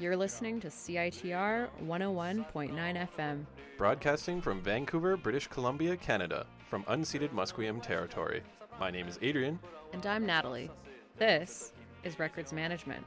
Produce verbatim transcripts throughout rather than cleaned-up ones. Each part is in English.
You're listening to C I T R one oh one point nine F M. Broadcasting from Vancouver, British Columbia, Canada, from unceded Musqueam territory. My name is Adrian. And I'm Natalie. This is Records Management.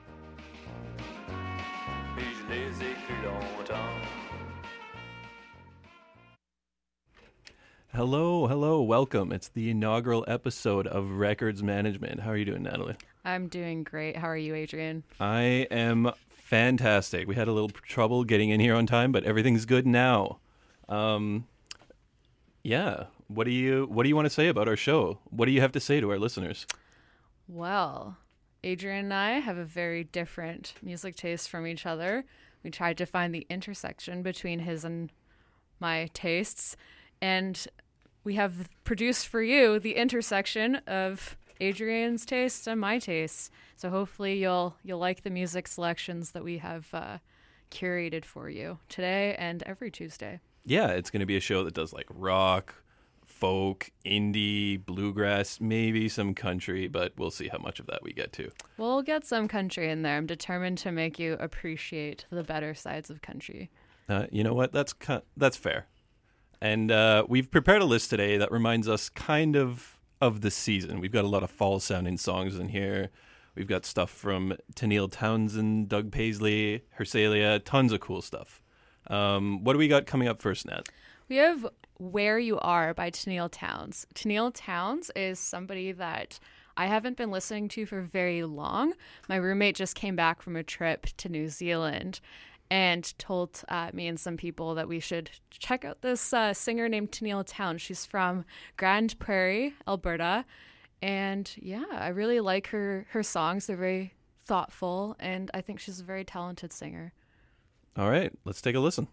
Hello, hello, welcome. It's the inaugural episode of Records Management. How are you doing, Natalie? I'm doing great. How are you, Adrian? I am fantastic. We had a little trouble getting in here on time, but everything's good now. Um, yeah. What do you What do you want to say about our show? What do you have to say to our listeners? Well, Adrian and I have a very different music taste from each other. We tried to find the intersection between his and my tastes, and we have produced for you the intersection of Adrian's tastes and my tastes. So hopefully you'll you'll like the music selections that we have uh, curated for you today and every Tuesday. Yeah, it's going to be a show that does like rock, folk, indie, bluegrass, maybe some country, but we'll see how much of that we get to. We'll get some country in there. I'm determined to make you appreciate the better sides of country. Uh, you know what? That's cu- that's fair. And uh, we've prepared a list today that reminds us kind of of the season. We've got a lot of fall-sounding songs in here. We've got stuff from Tenille Townsend, Doug Paisley, Hersalia, tons of cool stuff. Um, what do we got coming up first, Nat? We have Where You Are by Tenille Townes. Tenille Townes is somebody that I haven't been listening to for very long. My roommate just came back from a trip to New Zealand and told uh, me and some people that we should check out this uh, singer named Tenille Townes. She's from Grand Prairie, Alberta. And yeah, I really like her, her songs. They're very thoughtful, and I think she's a very talented singer. All right, let's take a listen.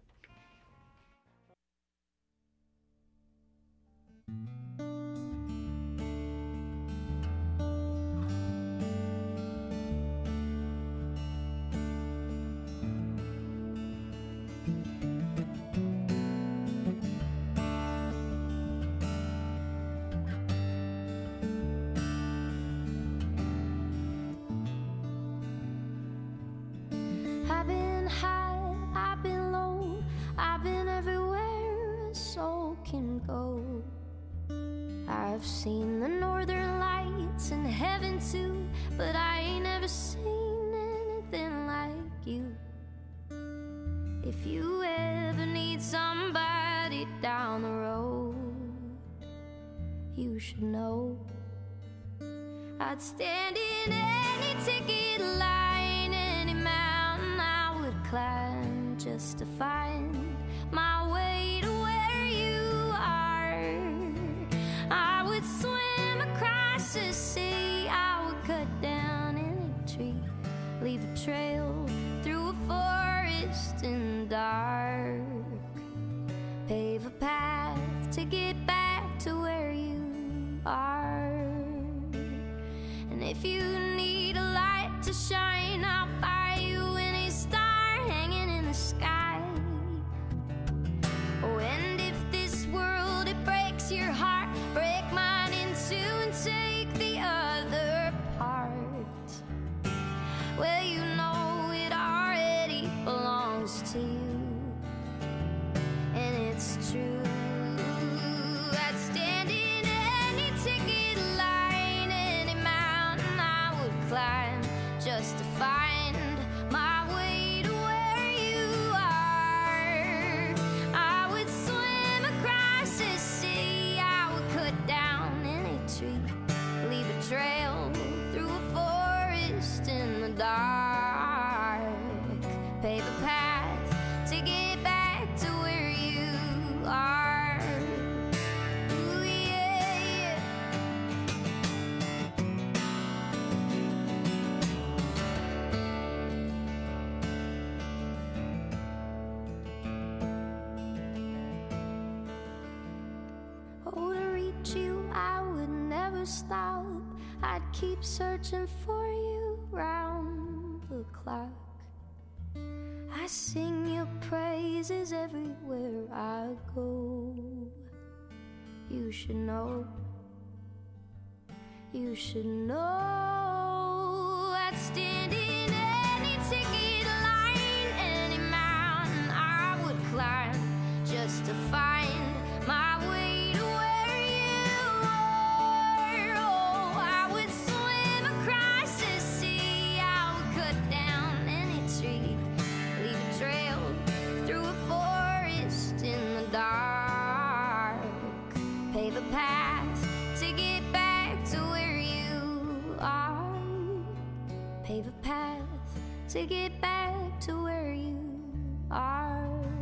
I've been high, I've been low, I've been everywhere a soul can go. I've seen the northern lights in heaven too, but I ain't never seen anything like you. If you ever need somebody down the road, you should know I'd stand in any ticket line, any mountain I would climb just to find my way to where you are. I would swim across the sea, I would cut down any tree, leave a trail through a forest in the dark, pave a path to get back to where you are. And if you need a light to shine, I'll buy you any star hanging in the sky. Oh, and if this world, it breaks your heart, break mine in two and take the other part. Well, you know it already belongs to you, and it's true. I'd stand in any ticket line, any mountain I would climb just to find my way to where you are. I would swim across the sea, I would cut down any tree, leave a trail through a forest in the dark, pave a path to get back to where you are. Ooh, yeah, yeah. Oh, to reach you, I would never stop. I'd keep searching for you round the clock. I sing your praises everywhere I go. You should know, you should know. I'd stand in any ticket to get back to where you are.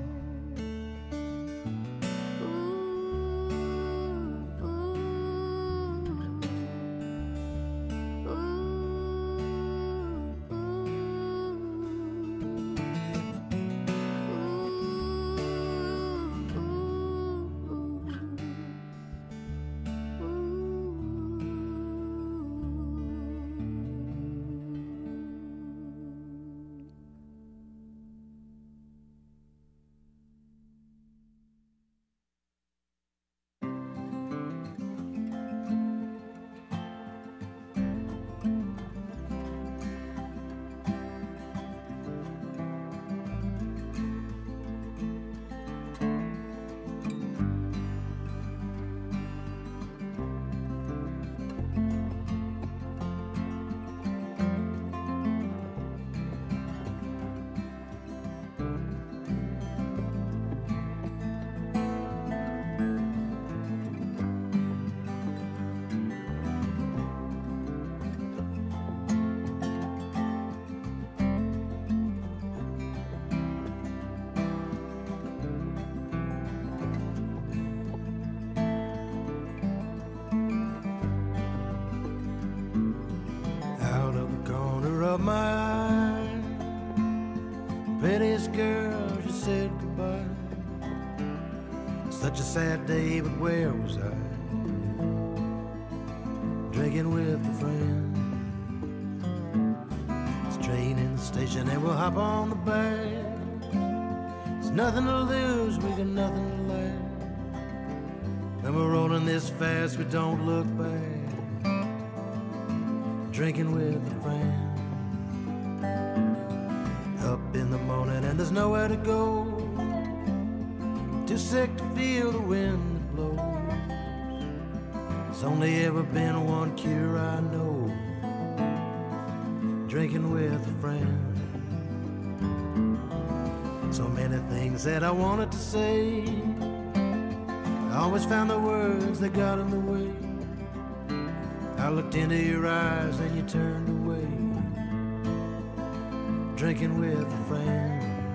Of my eye, prettiest girl, she said goodbye. Such a sad day, but where was I? Drinking with a friend. It's train in the station and we'll hop on the back. There's nothing to lose, we got nothing to lack. And we're rolling this fast, we don't look back. Drinking with a friend. Up in the morning and there's nowhere to go. Too sick to feel the wind that blows. There's only ever been one cure I know. Drinking with a friend. So many things that I wanted to say. I always found the words that got in the way. I looked into your eyes and you turned away. Drinking with a friend.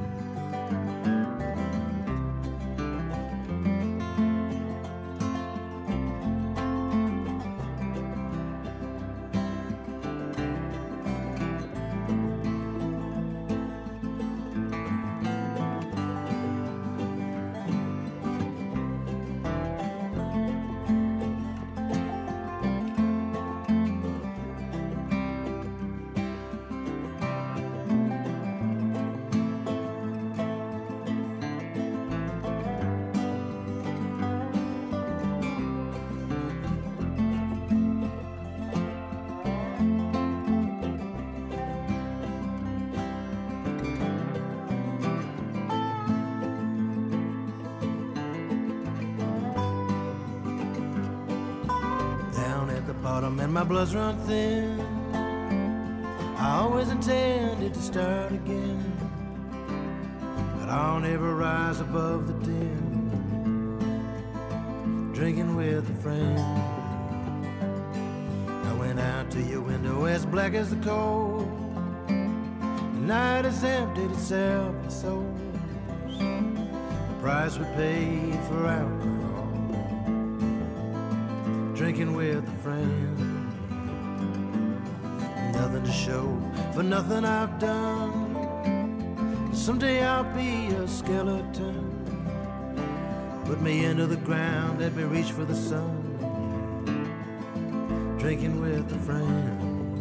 And my blood's run thin. I always intended to start again, but I'll never rise above the din. Drinking with a friend. I went out to your window as black as the coal. The night has emptied itself of souls. The price we paid for alcohol. Drinking with a friend. Nothing to show for nothing I've done. Someday I'll be a skeleton. Put me into the ground, let me reach for the sun. Drinking with a friend.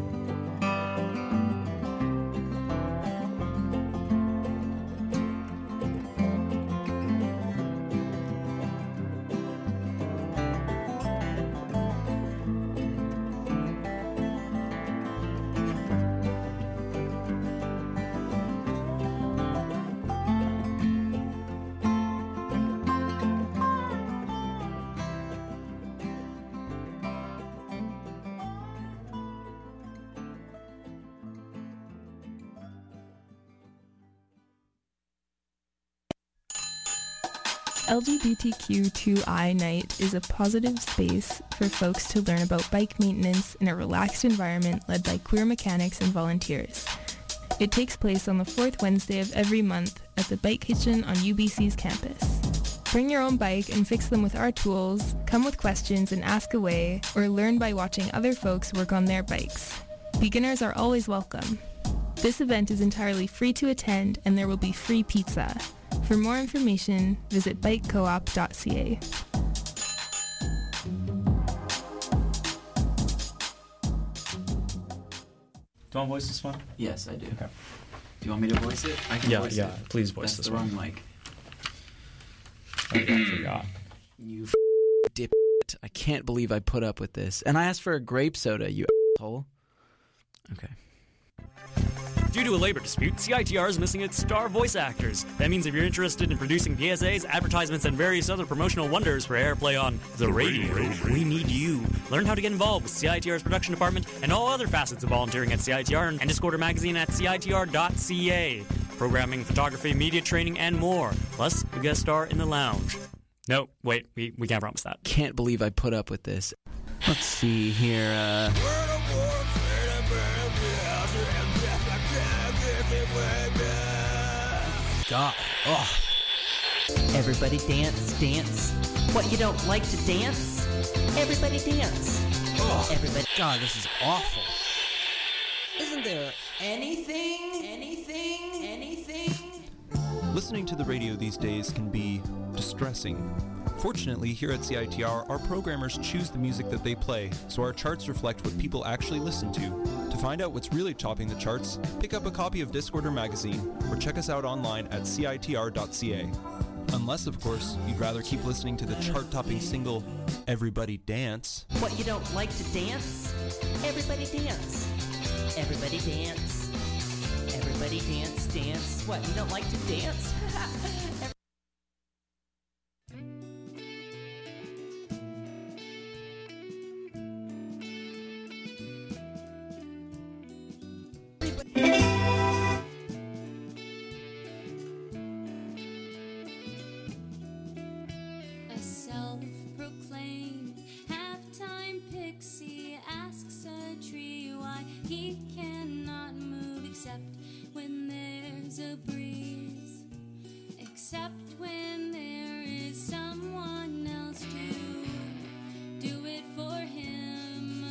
L G B T Q two I Night is a positive space for folks to learn about bike maintenance in a relaxed environment led by queer mechanics and volunteers. It takes place on the fourth Wednesday of every month at the Bike Kitchen on U B C's campus. Bring your own bike and fix them with our tools, come with questions and ask away, or learn by watching other folks work on their bikes. Beginners are always welcome. This event is entirely free to attend and there will be free pizza. For more information, visit bike coop dot c a. Do you want to voice this one? Yes, I do. Okay. Do you want me to voice it? I can Yeah, voice yeah. it. Please voice That's this the one. wrong mic. I forgot. You f- dip. I can't believe I put up with this. And I asked for a grape soda, you asshole. Okay. Due to a labor dispute, C I T R is missing its star voice actors. That means if you're interested in producing P S As, advertisements, and various other promotional wonders for airplay on the radio, we need you. Learn how to get involved with C I T R's production department and all other facets of volunteering at C I T R and Discorder magazine at C I T R dot C A. Programming, photography, media training, and more. Plus, you get a star in the lounge. No, wait, we, we can't promise that. Can't believe I put up with this. Let's see here, uh... God. Oh. Everybody dance, dance. What, you don't like to dance? Everybody dance. Oh. Everybody. God, this is awful. Isn't there anything, anything, anything? Listening to the radio these days can be distressing. Fortunately, here at C I T R, our programmers choose the music that they play, so our charts reflect what people actually listen to. To find out what's really topping the charts, pick up a copy of Discorder magazine, or check us out online at C I T R dot C A. Unless, of course, you'd rather keep listening to the chart-topping single, Everybody Dance. What, you don't like to dance? Everybody dance. Everybody dance. Everybody dance, dance. What, you don't like to dance? A self-proclaimed halftime pixie asks a tree why he cannot move except when there's a breeze, except when there is someone else to do it for him.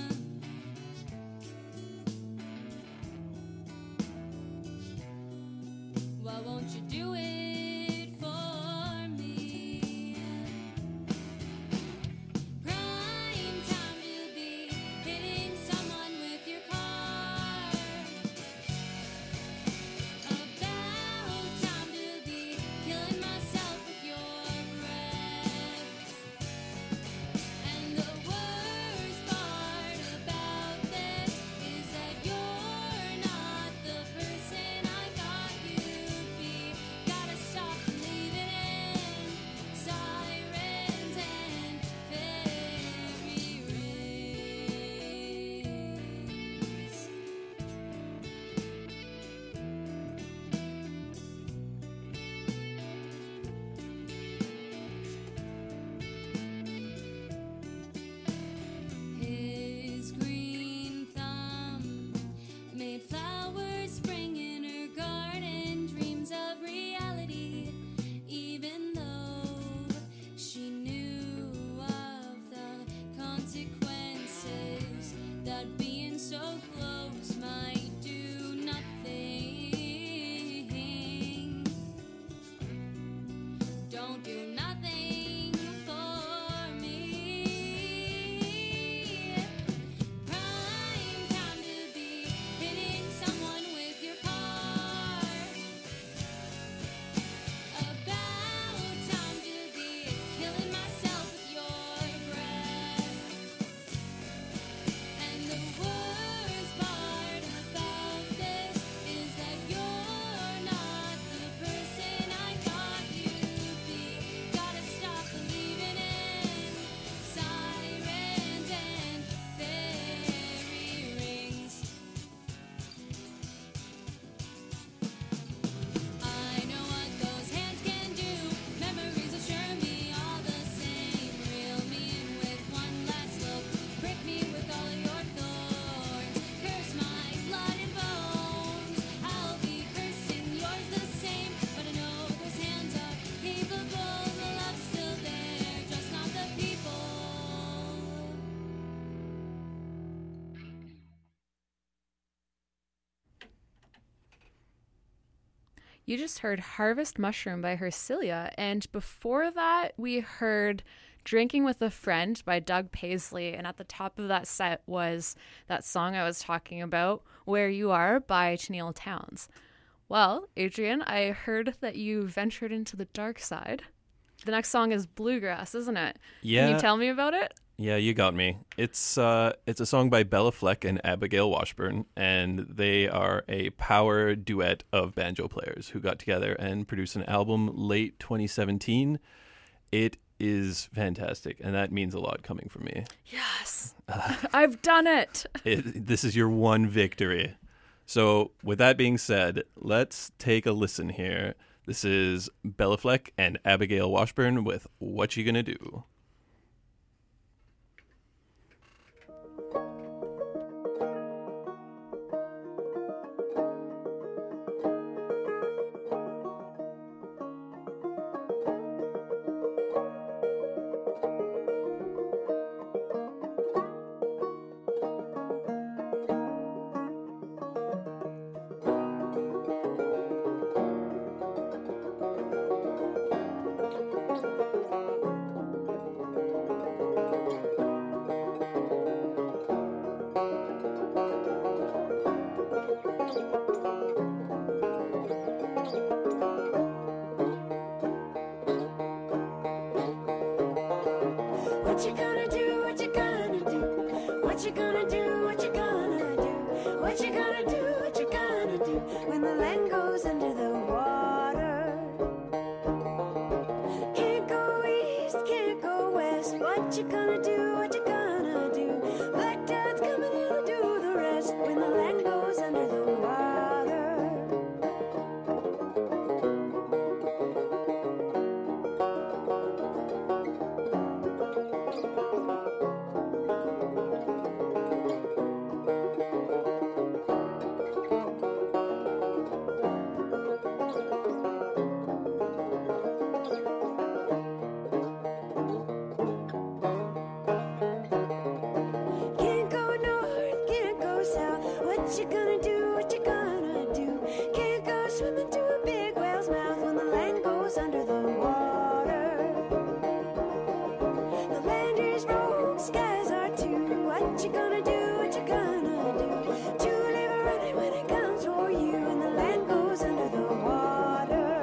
Why won't you do it for me? Prime time to be hitting someone with your car. About time to be killing myself with your breath. And the worst part about this is that you're not the person I thought you'd be. Gotta stop believing in sirens and fairy rings. His green thumb made flowers spring in her garden, dreams of reality, even though she knew of the consequences that being so close might do nothing. Don't do nothing for me. Prime time to be hitting someone with your car. About time to be killing myself with your breath. And the worst part about this is that you're not the person I thought you'd be. You just heard Harvest Mushroom by Hercilia, and before that we heard Drinking with a Friend by Doug Paisley, and at the top of that set was that song I was talking about, Where You Are by Tennille Towns. Well, Adrian, I heard that you ventured into the dark side. The next song is Bluegrass, isn't it? Yeah. Can you tell me about it? Yeah, you got me. It's uh, it's a song by Bella Fleck and Abigail Washburn, and they are a power duet of banjo players who got together and produced an album late twenty seventeen. It is fantastic, and that means a lot coming from me. Yes, I've done it. it. This is your one victory. So with that being said, let's take a listen here. This is Bella Fleck and Abigail Washburn with What You Gonna Do? What you gonna do, what you gonna do? What you gonna do, what you gonna do? What you gonna do, what you gonna do? When the land goes under the water. Can't go east, can't go west. What you gonna do, what you gonna do? Black tide's coming in to do the rest. When the land goes under the water. Can't go north, can't go south. What you gonna do, what you gonna do? Can't go swimming to a big whale's mouth when the land goes under the water. The land is rogue, skies are too. What you gonna do, what you gonna do? To leave a running when it comes for you and the land goes under the water.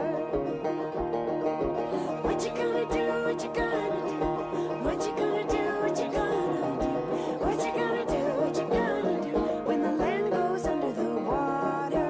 What you gonna do, what you gonna do? What you gonna do, what you gonna do? What you gonna do, what you gonna do? When the land goes under the water.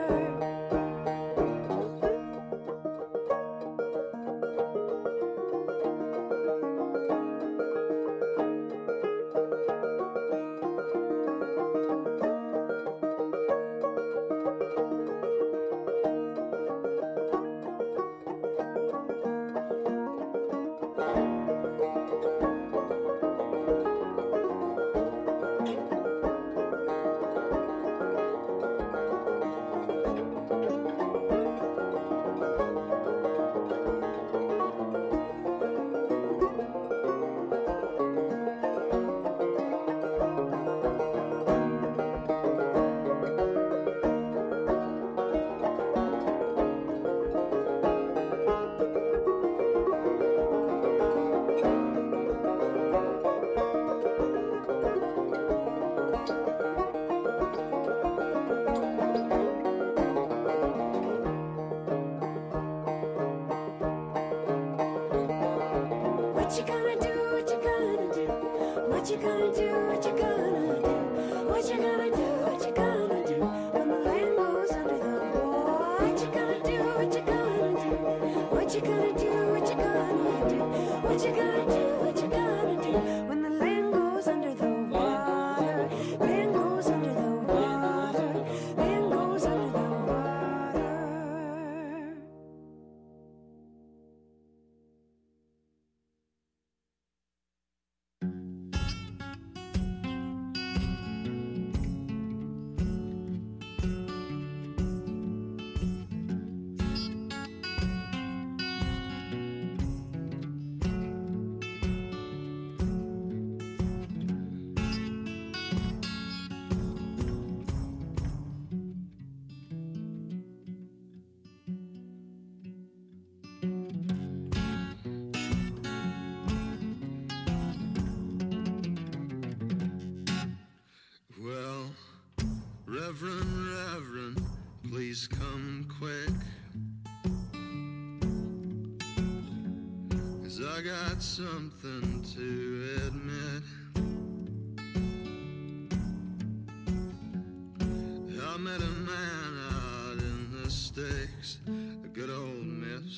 What you gonna do, what you gonna do? What you gonna do, what you gonna do? What you gonna do, what you gonna do? When the land goes under the water. What you gonna do, what you gonna do? What you gonna do, what you gonna do? What you gonna do, what you gonna do? When the land goes under the water. Land goes under the water. Land goes under the water. 'cause I got something to admit. I met a man out in the sticks, a good old miss.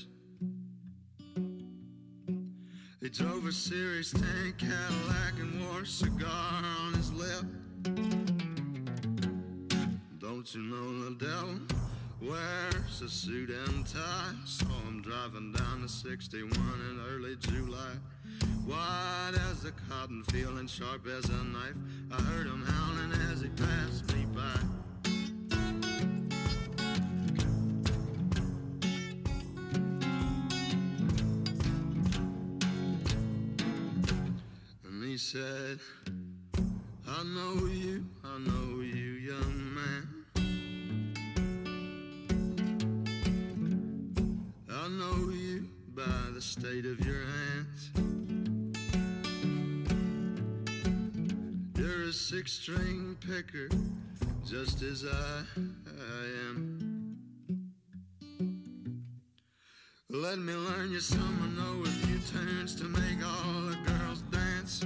He drove a Series ten Cadillac and wore a cigar on his lip. Don't you know the devil wears a suit and tie? Saw him driving down the sixty-one in early July. Wide as a cotton field and sharp as a knife. I heard him howling as he passed me by. And he said, I know you, I know you, young man. I know you by the state of your hands. You're a six-string picker, just as I, I am. Let me learn you some, I know a few tunes to make all the girls dance.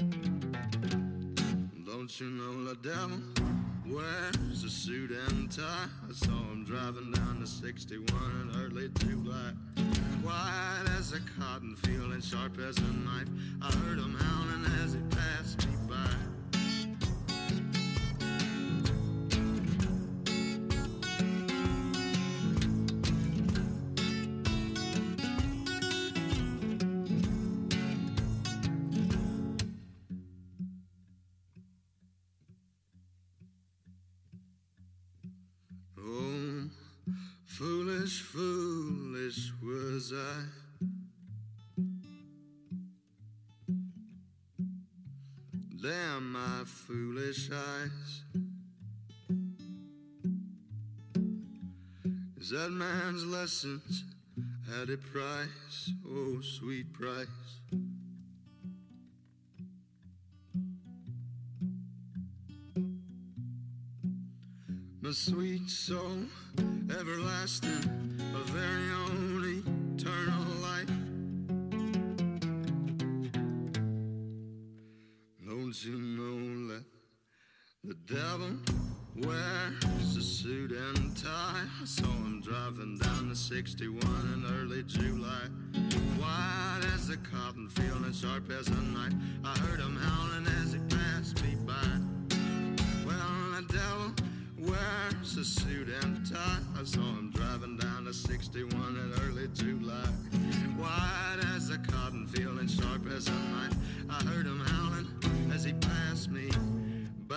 Don't you know the devil wears a suit and tie? I saw him driving down the sixty-one in early July. Wide as a cotton field and sharp as a knife. I heard him howling as he passed me by. Oh, foolish, foolish was I. Damn my foolish eyes. Is that man's lessons had a price? Oh, sweet price. My sweet soul, everlasting, a very own eternal life. Don't you know that the devil wears a suit and tie? I saw him driving down the sixty-one in early July. Wide as a cotton field and sharp as a knife. I heard him howling as he passed me by. Well, the devil wears a suit and tie. I saw him driving down the sixty-one in early July. Wide as a cotton field and sharp as a knife. I heard him howling as he passed me by.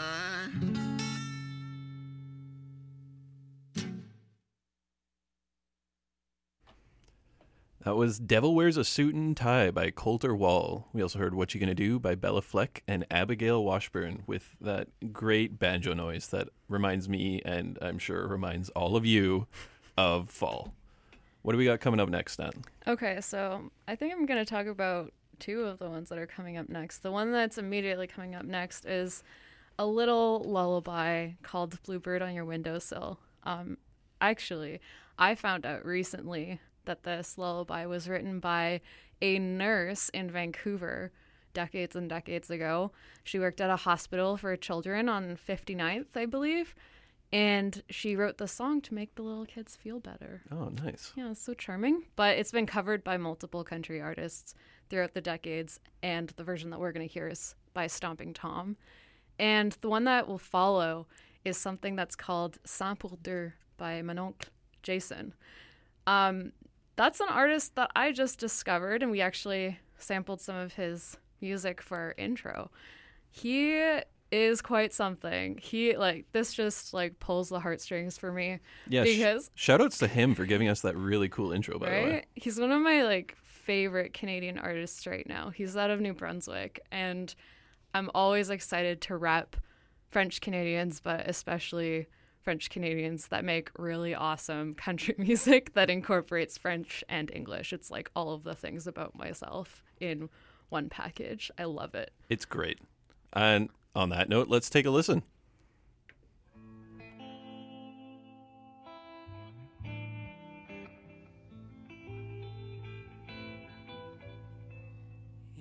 That was Devil Wears a Suit and Tie by Colter Wall. We also heard What You Gonna Do by Bella Fleck and Abigail Washburn with that great banjo noise that reminds me, and I'm sure reminds all of you, of fall. What do we got coming up next, Nat? Okay, so I think I'm going to talk about two of the ones that are coming up next. The one that's immediately coming up next is a little lullaby called Bluebird on Your Windowsill. Um, actually, I found out recently that this lullaby was written by a nurse in Vancouver decades and decades ago. She worked at a hospital for children on fifty-ninth, I believe, and she wrote the song to make the little kids feel better. Oh, nice. Yeah, it's so charming. But it's been covered by multiple country artists throughout the decades, and the version that we're going to hear is by Stomping Tom. And the one that will follow is something that's called Sans pour deux by Mon Oncle Jason. Um, that's an artist that I just discovered, and we actually sampled some of his music for our intro. He is quite something. He, like, this just, like, pulls the heartstrings for me. Yeah, because, sh- shout outs to him for giving us that really cool intro, by right? the way. He's one of my, like, favorite Canadian artists right now. He's out of New Brunswick, and I'm always excited to rep French Canadians, but especially French Canadians that make really awesome country music that incorporates French and English. It's like all of the things about myself in one package. I love it. It's great. And on that note, let's take a listen.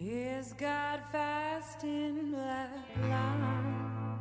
Is God fast in black lines,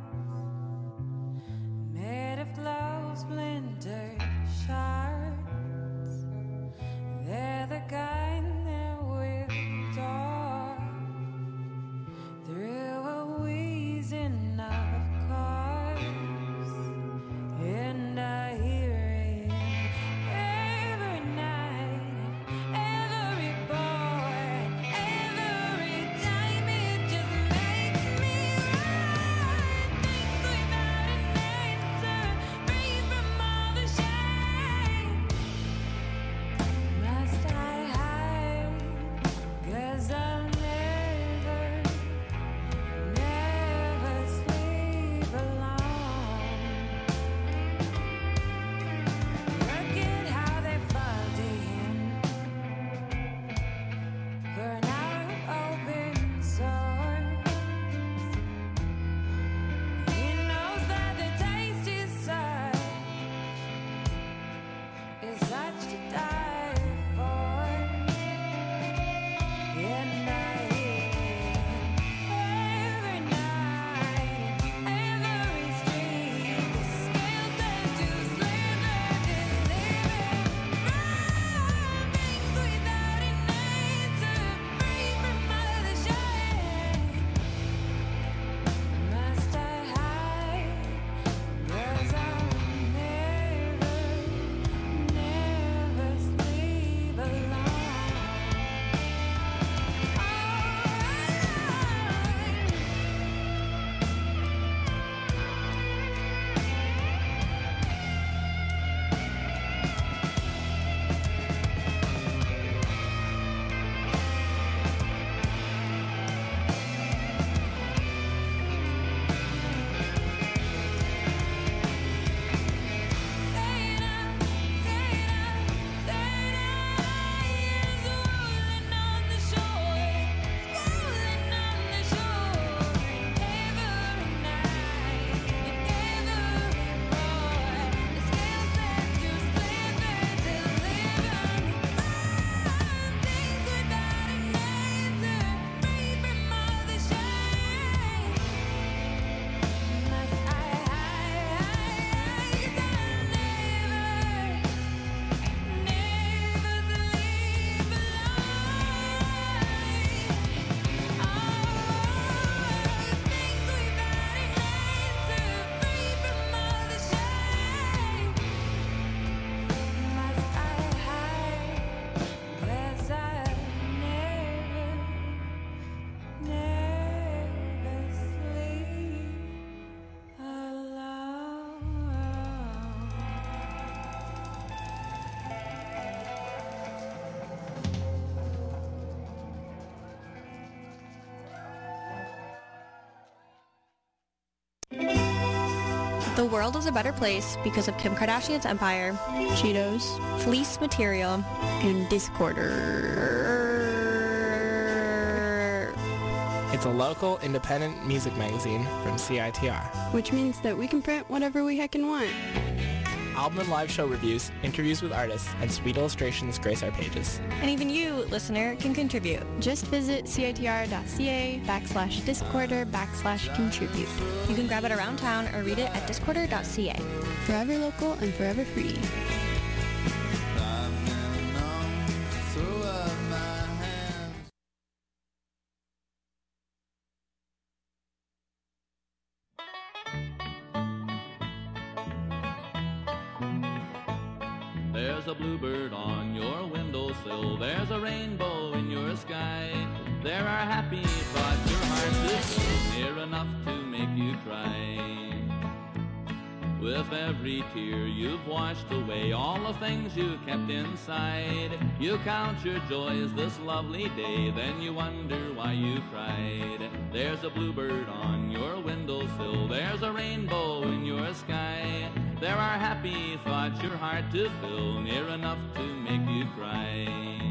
made of glow splintered shards? They're the kind that will talk through a wheezing of cars, and I hear it every night, every boy, every time. It just makes me run, things without an answer, free from all the shame. Must I hide? 'Cause I'll never, never sleep alone. Look at how they fall to him for an hour of open source. He knows that the taste is such, is such to die for. And I hear it every night, every street. The scales that do slither, deliver, run, things without an answer, free from all the shame. Must I hide? 'Cause I'll never, never sleep alone. The world is a better place because of Kim Kardashian's empire, Cheetos, fleece material, and Discorder. It's a local independent music magazine from C I T R. Which means that we can print whatever we heckin' want. Album and live show reviews, interviews with artists, and sweet illustrations grace our pages. And even you, listener, can contribute. Just visit citr.ca backslash discorder backslash contribute. You can grab it around town or read it at discorder dot c a. Forever local and forever free. There's a bluebird on your windowsill. There's a rainbow in your sky. There are happy thoughts your heart is near enough to make you cry. With every tear you've washed away all the things you kept inside. You count your joys this lovely day, then you wonder why you cried. There's a bluebird on your windowsill. There's a rainbow in your sky. There are happy thoughts your heart to fill, near enough to make you cry.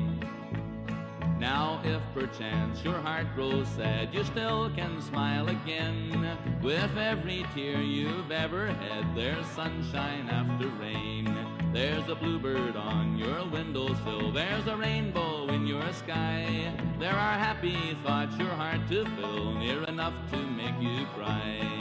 Now if perchance your heart grows sad, you still can smile again. With every tear you've ever had, there's sunshine after rain. There's a bluebird on your windowsill. There's a rainbow in your sky. There are happy thoughts your heart to fill, near enough to make you cry.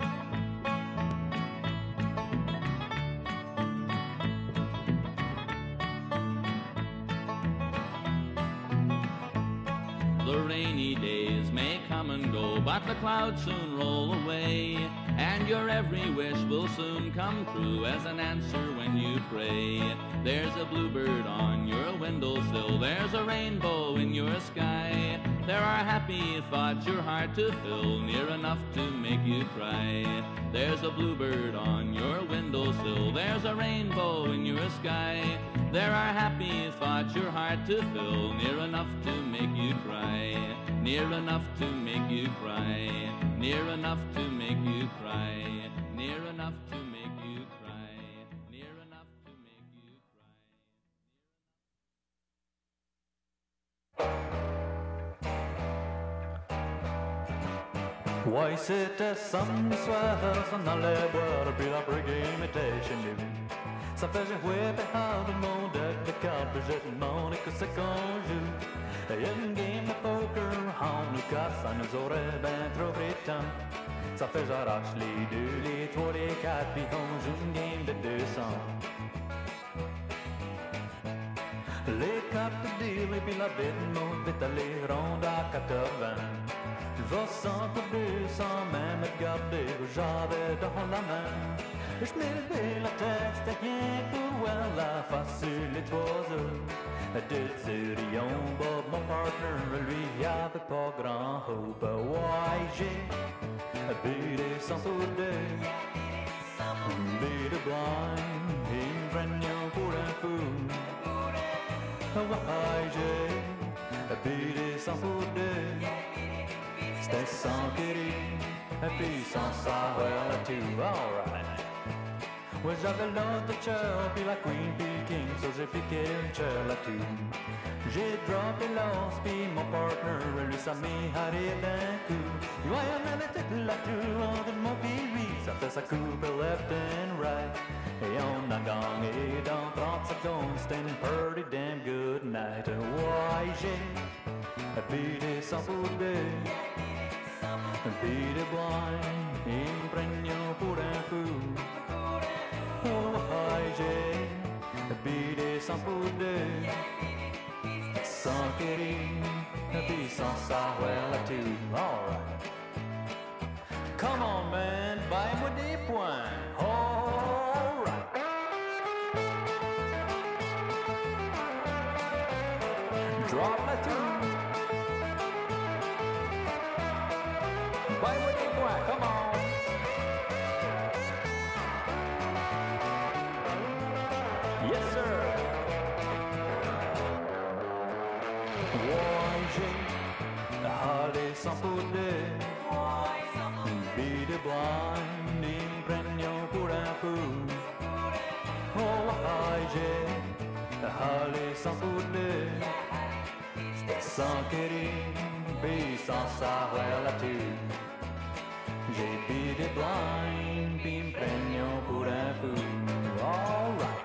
The rainy days may come and go, but the clouds soon roll away, and your every wish will soon come true as an answer when you pray. There's a bluebird on your windowsill, there's a rainbow in your sky. There are happy thoughts your heart to fill, near enough to make you cry. There's a bluebird on your windowsill, there's a rainbow in your sky. There are happy thoughts your heart to fill, near enough to make you cry. Near enough to make you cry. Near enough to make you cry. Near enough to make you cry. Near enough to make you Ouais, c'était samedi soir, s'en allait boire, puis la brigade était chez nous. Ça faisait whipper how le monde avec le câble, je demande que c'est qu'on joue. Et une game de poker, on nous casse, ça nous aurait ben trop pris de temps. Ça fait j'arrache les deux, les trois, les quatre, puis on joue une game de deux cents. Les cartes de deal et puis la bête monte vite à les rondes à quatre-vingts. Va cent pour deux cents, même te garder, j'avais dans la main. Je m'ai levé la tête, c'était rien pour voir la face sur les trois œufs. Deux Tyrion, Bob, mon partner, lui avait pas grand hope. Ouais, j'ai bu des cent pour deux, bu de blind, il me prenait pour un fou. Ouais, j'ai bu des cent pour deux, c'était sans querer, et puis sans savoir tout, alright. Ouais, j'avais l'autre chair, puis la queen, puis le king, so j'ai piqué une chair là-dessus. J'ai droppé l'os, puis mon partner, lui, ça m'est arrêté d'un coup. Ouais, on avait tout là-dessus, entre mon puis lui, ça fait sa coupe left and right. Et on a gagné dans trente secondes, c'était une pretty damn good night. Ouais, j'ai bu des cent pour deux, bu de blind, il me prenait pour un fou. Oh, j'ai bu des cent pour deux, sans querer, puis sans savoir là-dessus. Alright. Come on, man, buy-moi des points. Alright. Drop là-dessus. Buy-moi des points, come on. Yes, sir. Ouais, j'ai allé sans pour deux, be the blind, imprégnon pour un fou. Oh, ouais, j'ai allé sans pour deux, sans querer, puis sans savoir là-dessus. J'ai be the blind, puis imprégnon pour un fou. All right.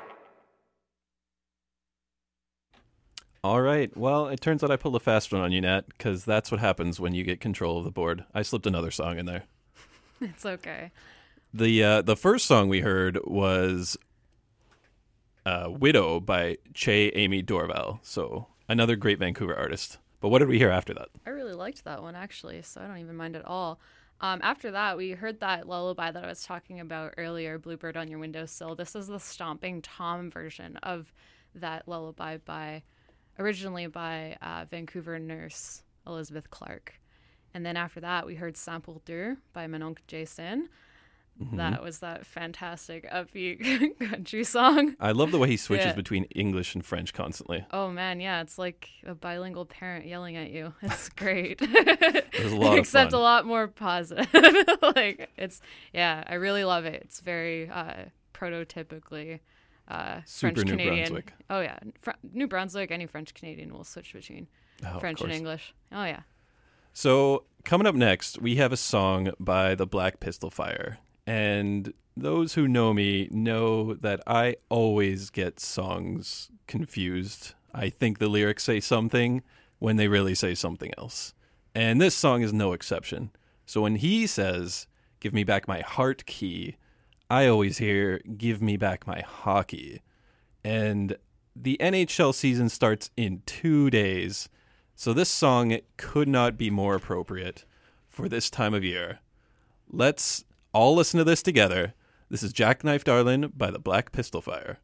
All right. Well, it turns out I pulled a fast one on you, Nat, because that's what happens when you get control of the board. I slipped another song in there. It's okay. The uh, the first song we heard was uh, Widow by Che Amy Dorval. So another great Vancouver artist. But what did we hear after that? I really liked that one, actually, so I don't even mind at all. Um, after that, we heard that lullaby that I was talking about earlier, Bluebird on Your Windowsill. This is the Stomping Tom version of that lullaby by... originally by uh, Vancouver nurse Elizabeth Clark. And then after that, we heard Sample deux by Mononcle Jason. Mm-hmm. That was that fantastic upbeat country song. I love the way he switches Yeah. between English and French constantly. Oh, man, yeah. It's like a bilingual parent yelling at you. It's great. There's a lot of Except fun. a lot more positive. Like, it's, yeah, I really love it. It's very uh, prototypically... Uh, Super French New Canadian. Brunswick. Oh yeah, Fr- New Brunswick. Any French Canadian will switch between Oh, of French and course. English. Oh yeah. So coming up next, we have a song by the Black Pistol Fire. And those who know me know that I always get songs confused. I think the lyrics say something when they really say something else. And this song is no exception. So when he says, "Give me back my heart key," I always hear, "Give me back my hockey." And the N H L season starts in two days. So this song could not be more appropriate for this time of year. Let's all listen to this together. This is Jackknife Darlin' by the Black Pistol Fire.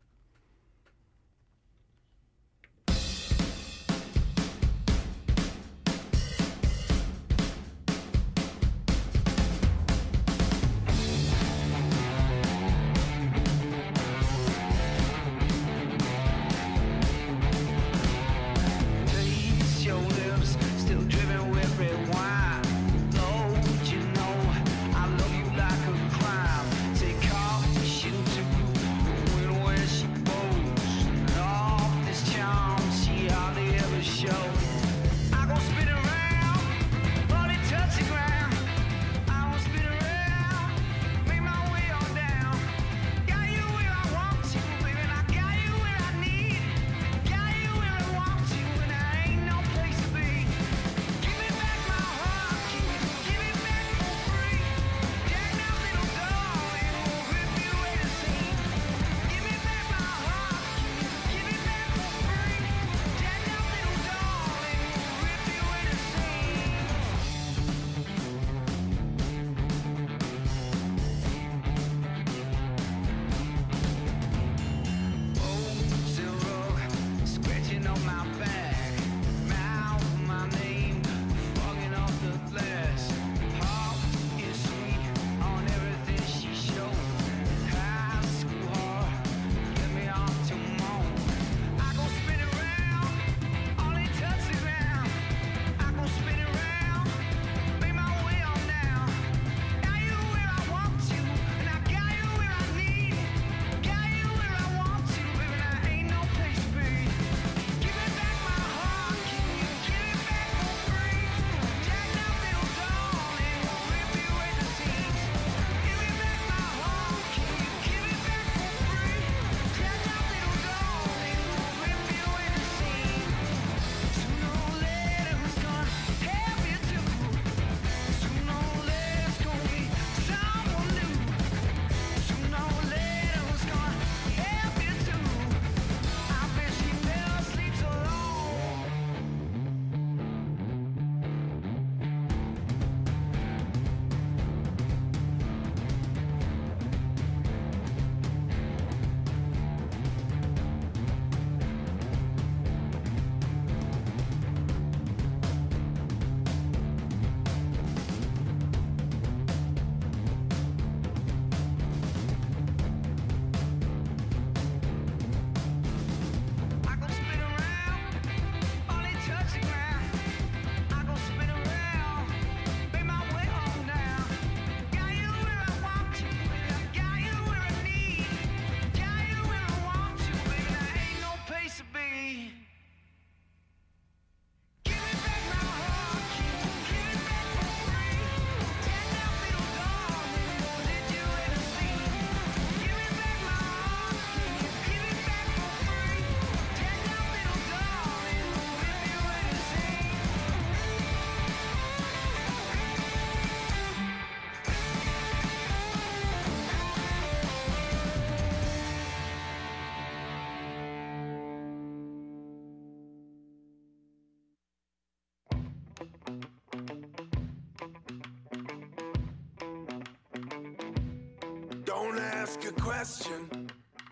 Don't ask a question.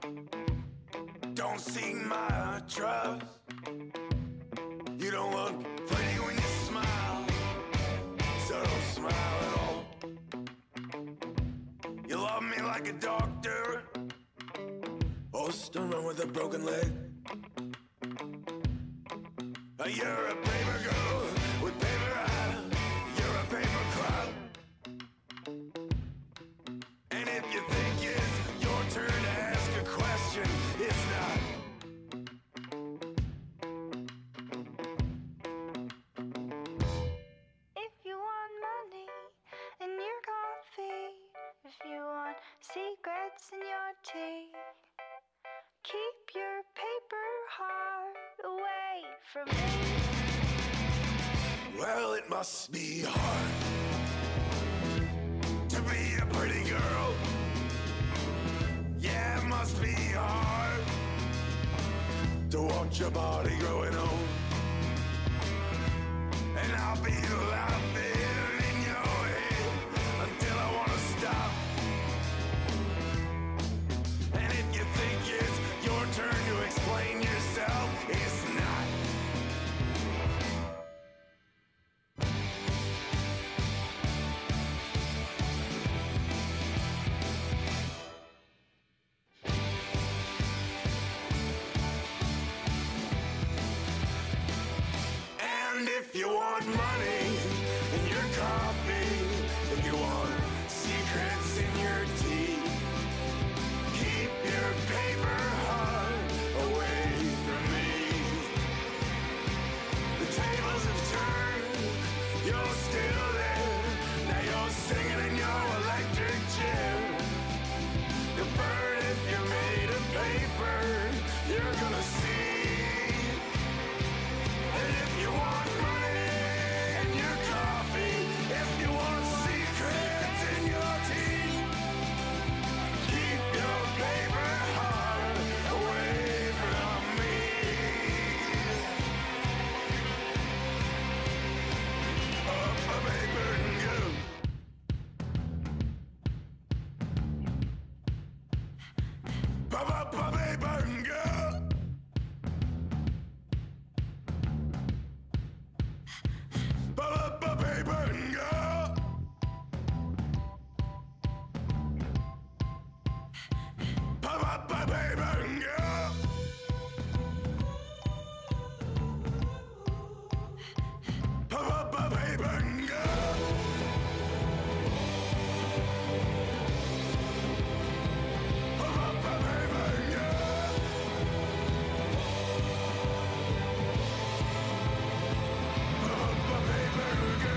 Don't seek my trust. You don't look pretty when you smile, so don't smile at all. You love me like a doctor, or still run with a broken leg. You're a paper girl with paper eyes. You're a paper cloud. And if you think it's your turn to ask a question, it's not. If you want money and your coffee, if you want from me. Well, it must be hard to be a pretty girl. Yeah, it must be hard to watch your body growing old. And I'll be laughing in your head until I wanna stop. And if you think it's your turn to explain yourself, it's not. And if you want money in your coffee, if you want secrets in your tea, keep your paper heart away from me. The tables have turned, you're still there. Now you're singing in your electric chair. The bird, if you're made of paper, you're gonna see. And if you want money in your coffee, if you want secrets in your tea, keep your paper heart away from me. Up my paper and go. Pop up my paper and go. Pop up my paper and go. Pop up my paper and go. Pop up my paper and go. Pop up my paper and go. Pop up my paper and go.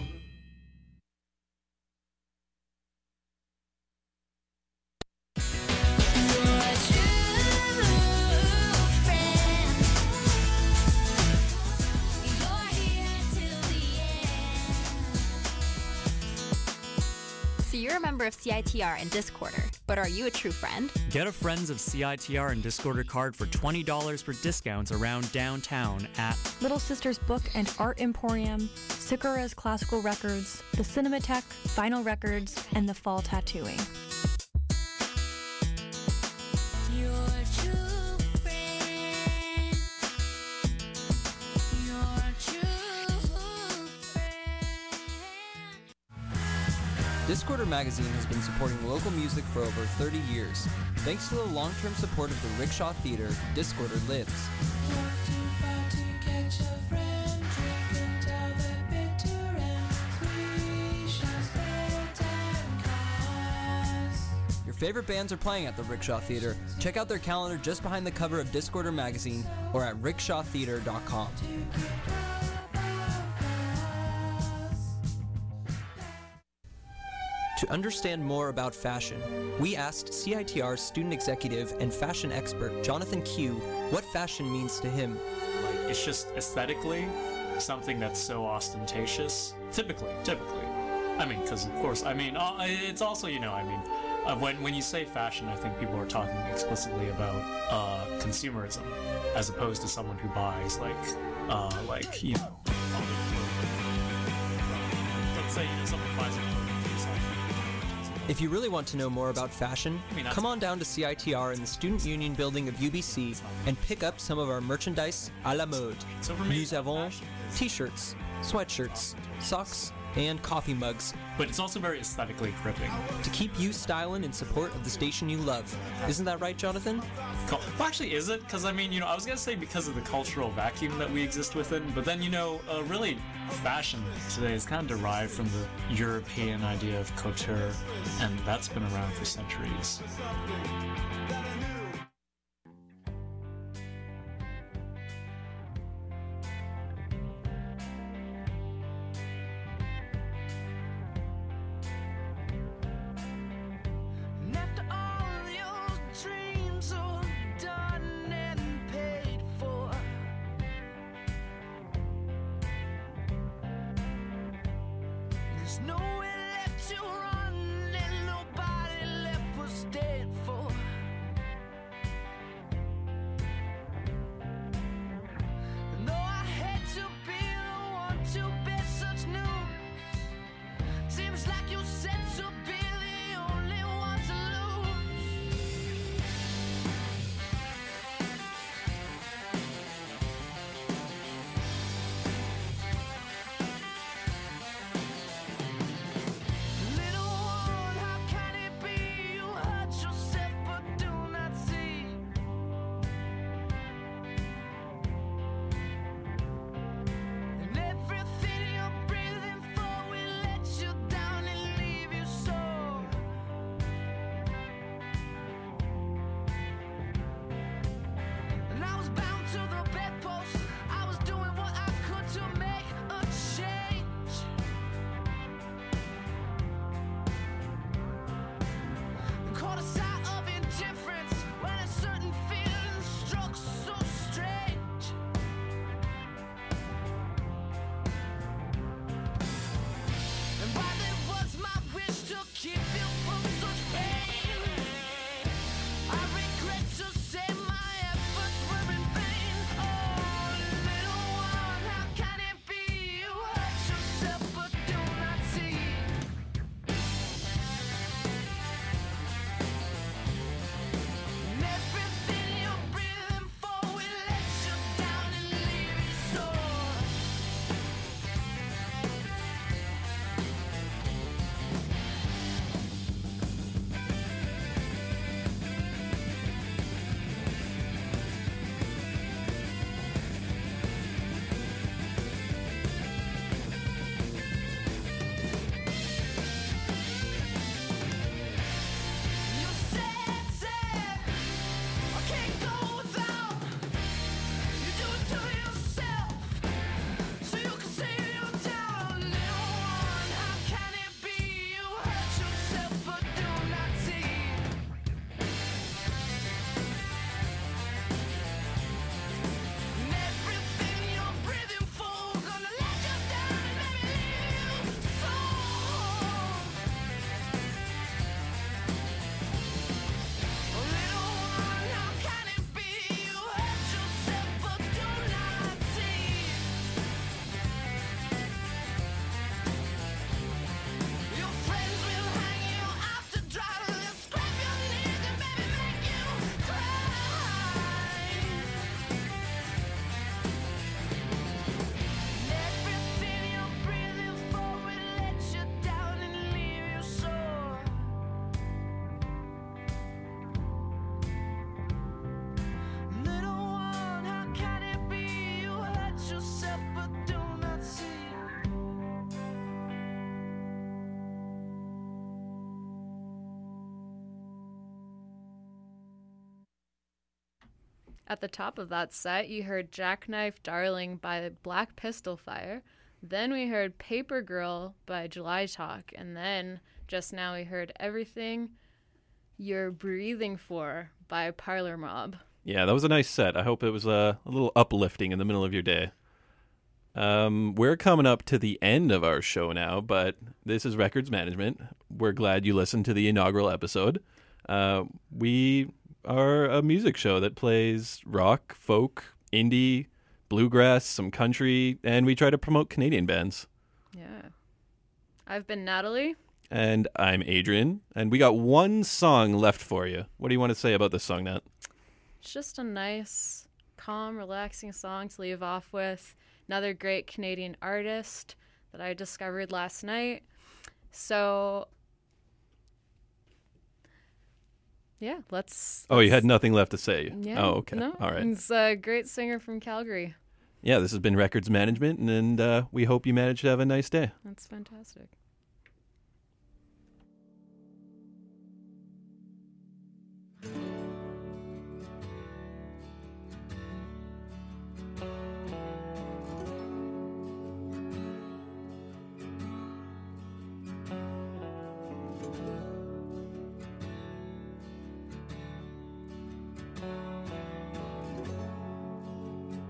So you're a member of C I T R and Discorder, but are you a true friend? Get a Friends of C I T R and Discorder card for twenty dollars for discounts around downtown at Little Sisters Book and Art Emporium, Sakura's Classical Records, the Cinematheque, Vinyl Records, and the Fall Tattooing. You're a true friend. You're a true Discorder Magazine has been supporting local music for over thirty years. Thanks to the long-term support of the Rickshaw Theater, Discorder lives. Your favorite bands are playing at the Rickshaw Theater. Check out their calendar just behind the cover of Discorder Magazine or at rickshaw theater dot com. To understand more about fashion, we asked C I T R's student executive and fashion expert Jonathan Q what fashion means to him. Like, it's just aesthetically something that's so ostentatious. Typically, typically. I mean, because of course, I mean, uh, it's also, you know, I mean, uh, when when you say fashion, I think people are talking explicitly about uh, consumerism, as opposed to someone who buys like, uh, like you know, let's say you know someone buys a If you really want to know more about fashion, come on down to C I T R in the Student Union building of U B C and pick up some of our merchandise à la mode. Nous avons t-shirts, sweatshirts, socks, and coffee mugs. But it's also very aesthetically gripping. To keep you styling in support of the station you love. Isn't that right, Jonathan? Well, actually, is it? Because, I mean, you know, I was going to say because of the cultural vacuum that we exist within, but then, you know, uh, really, fashion today is kind of derived from the European idea of couture, and that's been around for centuries. There's nowhere left to run and nobody left for dead for. And though I hate to be the one to bear such news, seems like you said to be the only one to lose. Little one, how can it be you hurt yourself but do not see? And everything you're breathing for will let you down and leave you sore. And I was bound to the bedpost. I was doing what I could to make a change. Caught a sight of indifference when a certain feeling struck so strange. And while it was my wish to keep you from such pain, I regret to say my efforts were in vain. Oh, little one, how can it be you hurt yourself but do not see? And everything you're breathing for will let you down and leave you sore. You said, said, I can't go without. You do it to yourself, so you can save your doubt. Little one, how can it be you hurt yourself but do not see? And everything you're breathing for gonna let you down and maybe leave you sore. Little one, how can it be you hurt yourself but do not see? Your friends will hang you out to dry, they'll scrape your knees and maybe make you cry. Everything you're breathing for will let you down and leave you sore. Little one, how can it be you hurt yourself but do not see? At the top of that set, you heard Jackknife Darling by Black Pistol Fire. Then we heard Paper Girl by July Talk. And then just now we heard Everything You're Breathing For by Parlor Mob. Yeah, that was a nice set. I hope it was uh, a little uplifting in the middle of your day. Um, we're coming up to the end of our show now, but this is Records Management. We're glad you listened to the inaugural episode. Uh, we are a music show that plays rock, folk, indie, bluegrass, some country, and we try to promote Canadian bands. Yeah. I've been Natalie. And I'm Adrian, and we got one song left for you. What do you want to say about this song, Nat? It's just a nice, calm, relaxing song to leave off with. Another great Canadian artist that I discovered last night. So, yeah, let's... Oh, you had nothing left to say? Yeah. Oh, okay. No, All right. He's a great singer from Calgary. Yeah, this has been Records Management, and, and uh, we hope you manage to have a nice day. That's fantastic.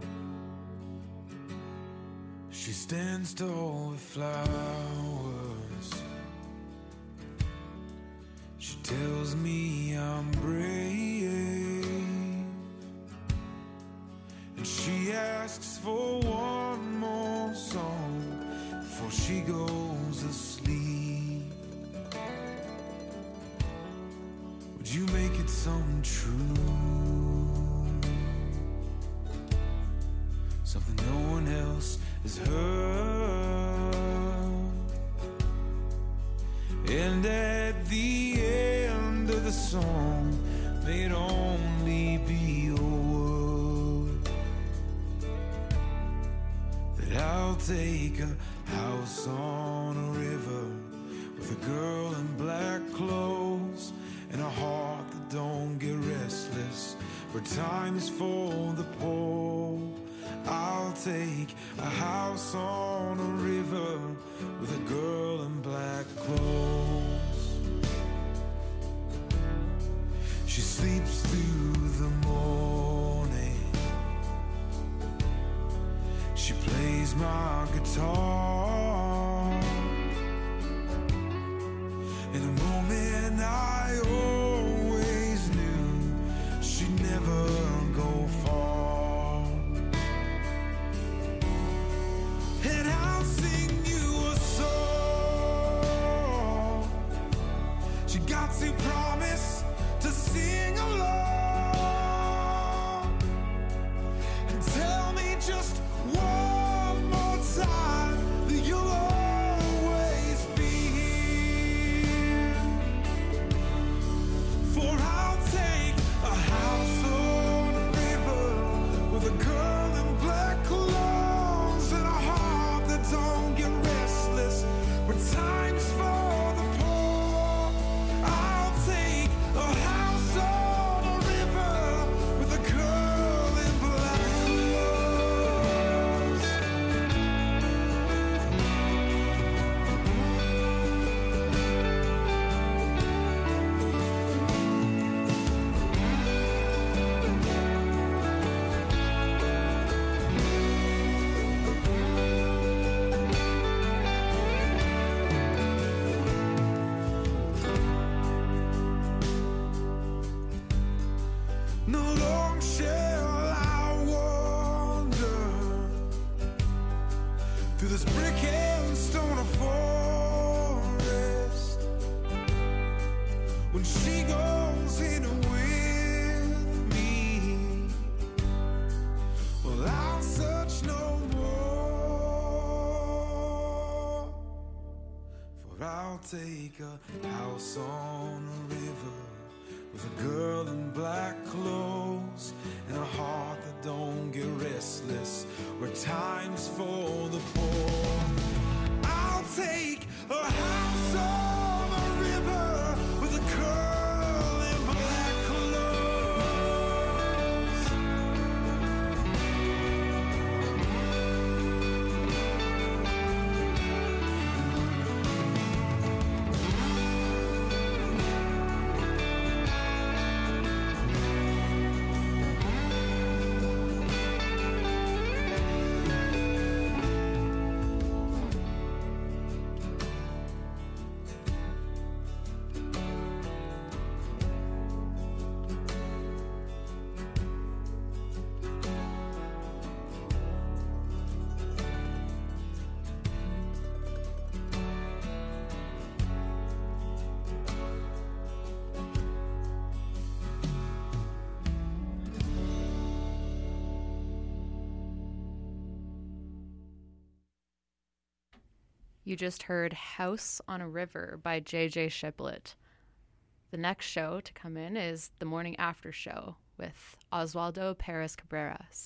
She stands tall with flowers restless. She tells me I'm brave, and she asks for one more song before she goes to sleep. Would you make it something true? Something no one else has heard. And at the end of the song, may it only be a word that I'll take a house on a river with a girl in black clothes and a heart that don't get restless, where time's for the poor. I'll take a house on a river with a girl in black clothes. She sleeps through the morning. She plays my guitar. In a moment I always knew she'd never go far. And I'll sing you a song. She got to promise to sing along and tell me just one more time that you'll always be here. For I'll take a house on a river with a girl in black clothes and a heart that don't get restless when time's for the poor. I'll take a house on a river with a girl in black clothes. No long shall I wander through this brick and stone of forest. When she goes in with me, well, I'll search no more. For I'll take a house on a river with a girl in black clothes and a heart that don't get restless, where time's for the poor. I'll take a house on a river with a girl in black clothes. You just heard House on a River by J J Shiplet. The next show to come in is the Morning After Show with Oswaldo Perez Cabreras.